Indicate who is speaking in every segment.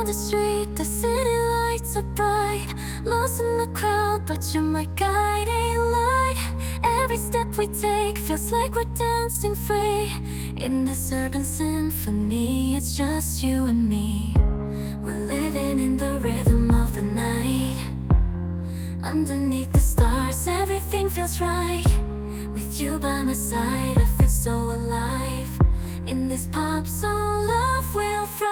Speaker 1: the street, the city lights are bright. Lost in the crowd, but you're my guiding light. Every step we take feels like we're dancing free. In this urban symphony, it's just you and me. We're living in the rhythm of the night. Underneath the stars, everything feels right. With you by my side, I feel so alive. In this pop song, love will thrive.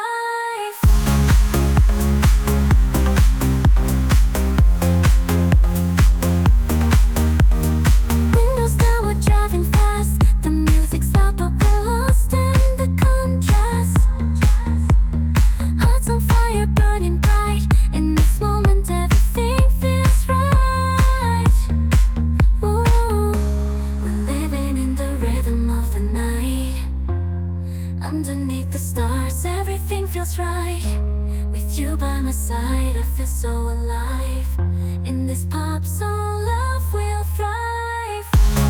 Speaker 1: Windows down, we're driving fast. The music's loud, but we're lost in the contrast. Hearts on fire, burning bright. In this moment, everything feels right. Ooh, we're living in the rhythm of the night. Underneath the stars, everything feels right. With you by my side, I feel so alive. In this pop song, love will thrive.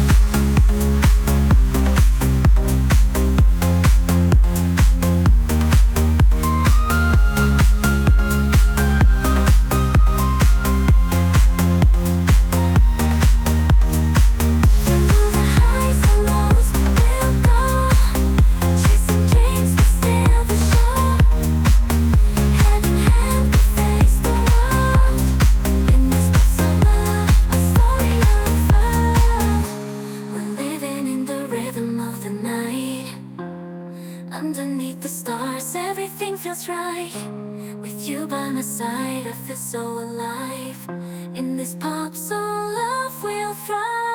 Speaker 1: Through the highs and lows, we'll go. Chasing dreams, we steal the show. Hand in hand, we face the world. In this pop song, love, a story unfurled. We're living in the rhythm of the night. Underneath the stars, everything feels right. With you by my side, I feel so alive. In this pop song, love will thrive.